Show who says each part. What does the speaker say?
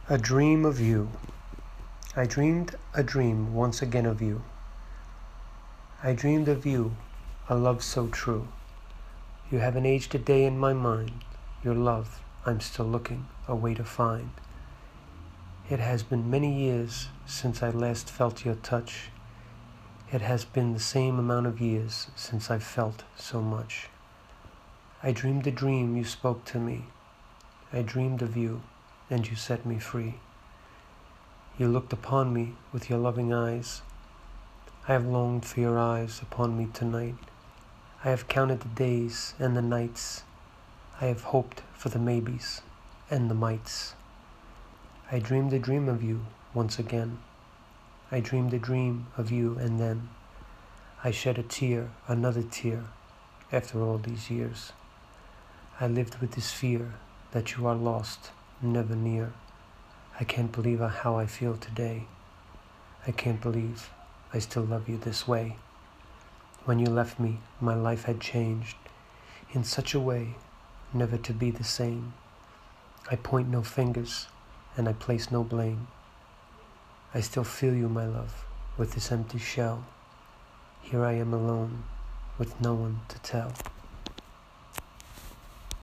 Speaker 1: A dream of you. I dreamed a dream once again of you. I dreamed of you, a love so true. You haven't aged a day in my mind. Your love I'm still looking a way to find. It has been many years since I last felt your touch. It has been the same amount of years since I felt so much. I dreamed a dream, you spoke to me. I dreamed of you, and you set me free. You looked upon me with your loving eyes. I have longed for your eyes upon me tonight. I have counted the days and the nights. I have hoped for the maybes and the mights. I dreamed a dream of you once again. I dreamed a dream of you, and then I shed a tear, another tear, after all these years. I lived with this fear that you are lost, never near. I can't believe how I feel today. I can't believe I still love you this way. When you left me, my life had changed in such a way, never to be the same. I point no fingers and I place no blame. I still feel you, my love, with this empty shell. Here I am alone, with no one to tell.